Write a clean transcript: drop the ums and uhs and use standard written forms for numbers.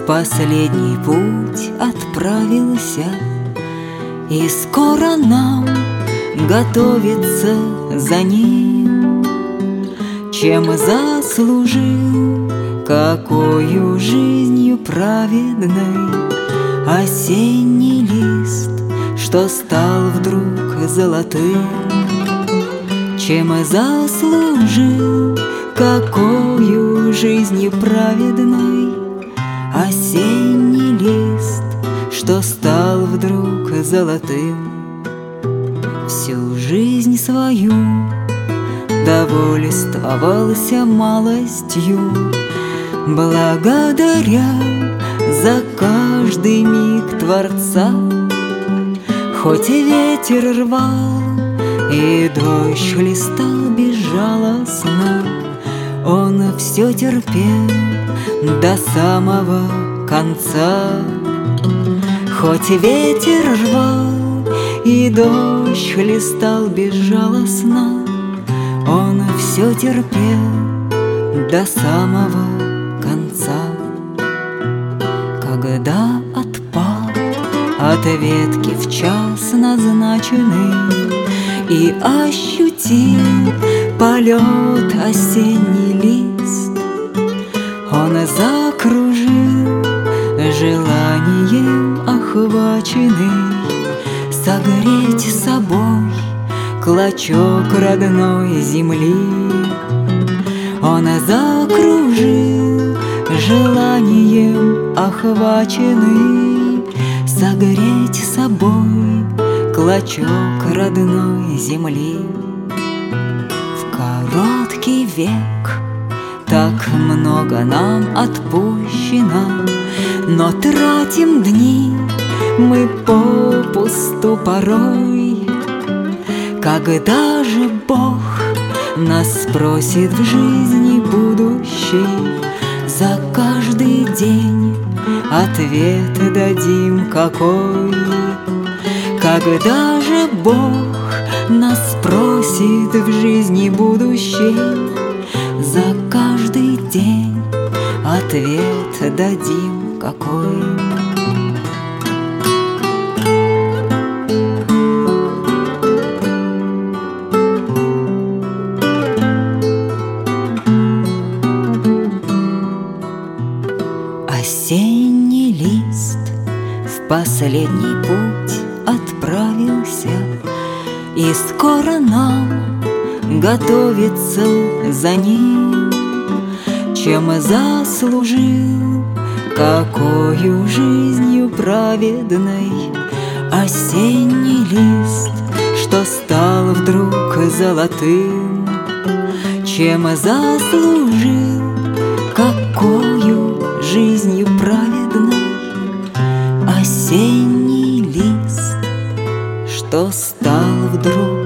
последний путь отправился, и скоро нам готовиться за ним. Чем заслужил, какою жизнью праведной осенний лист, что стал вдруг золотым? Чем заслужил, какою жизнью праведной осенний лист, что стал вдруг золотым? Всю жизнь свою довольствовался малостью, благодаря за каждый миг Творца. Хоть и ветер рвал, и дождь хлестал безжалостно, он все терпел до самого конца. Хоть и ветер рвал, и дождь хлестал безжалостно, он все терпел до самого конца. Когда отпал от ветки в час назначенный и ощутил полет осенний лист, он закружил желанием охваченный согреть собой клочок родной земли. Он закружил желанием охваченный согреть собой клочок родной земли. В короткий век так много нам отпущено, но тратим дни мы попусту порой. Когда же Бог нас спросит в жизни будущей, за каждый день ответ дадим какой? Когда же Бог нас спросит в жизни будущей, за каждый день ответ дадим какой? Осенний лист в последний путь отправился, и скоро нам готовиться за ним. Чем заслужил, какою жизнью праведной осенний лист, что стал вдруг золотым? Чем заслужил, какою жизнью праведной осенний лист, что стал вдруг